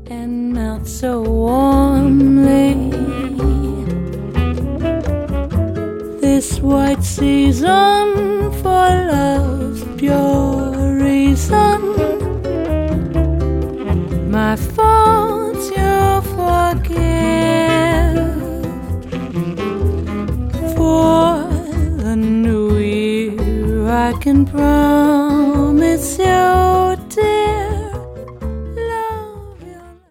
and melt so warmly. This white season for love's pure reason. My faults you forgive. For the new year I can promise you